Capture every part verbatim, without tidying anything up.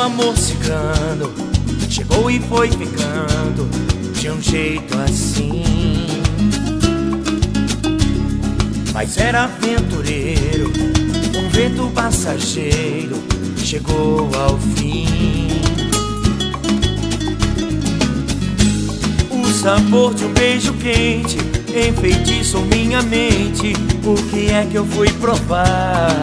amor cigano chegou e foi ficando de um jeito assim. Mas era aventureiro, um vento passageiro chegou ao fim. O sabor de um beijo quente enfeitiçou minha mente. O que é que eu fui provar?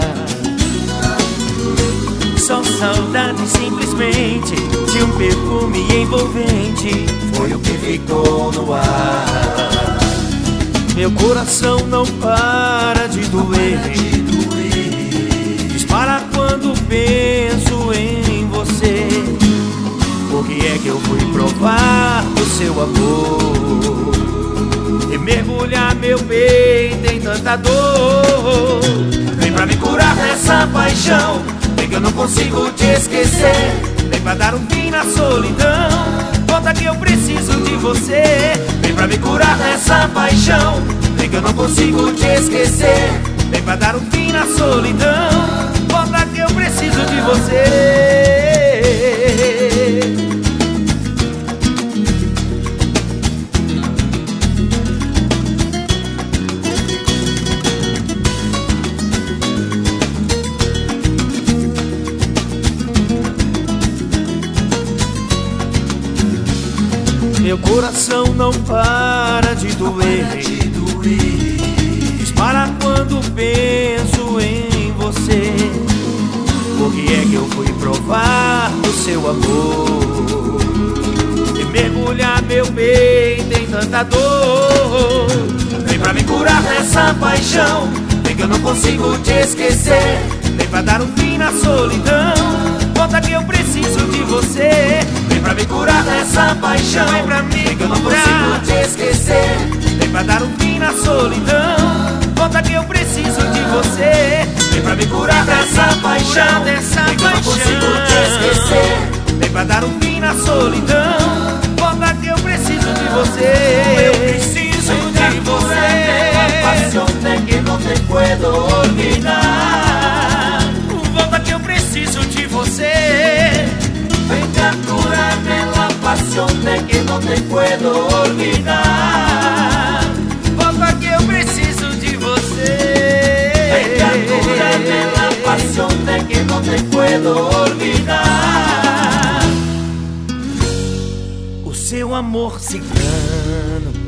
Só saudade simplesmente de um perfume envolvente. Foi o que ficou no ar. Meu coração não para de doer, dispara quando penso em você. Por que é que eu fui provar do seu amor e mergulhar meu peito em tanta dor? Vem pra me curar dessa paixão, vem que eu não consigo te esquecer. Vem pra dar um fim na solidão, volta que eu preciso de você. Vem pra me curar dessa paixão, vem que eu não consigo te esquecer. Vem pra dar um fim na solidão, volta que eu preciso de você. Meu coração não para de doer, dispara quando penso em você. Por que é que eu fui provar do seu amor e mergulhar meu peito em tanta dor? Vem pra me curar dessa paixão, vem que eu não consigo te esquecer. Vem pra dar um fim na solidão, volta que eu preciso de você. Vem pra me curar dessa paixão, vem pra mim, vem que eu não consigo te esquecer. Vem pra dar um fim na solidão, volta que eu preciso de você. Vem pra me curar dessa paixão, dessa vem que eu não consigo te esquecer. Vem pra dar um fim na solidão, volta que eu preciso de você. Eu preciso de você. Pasión de que no te puedo olvidar. Volta que eu preciso de você. Venga a curarme la pasión de que no te puedo olvidar. Volta que eu preciso de você. Venga a curarme la pasión de que no te puedo olvidar. O seu amor cigano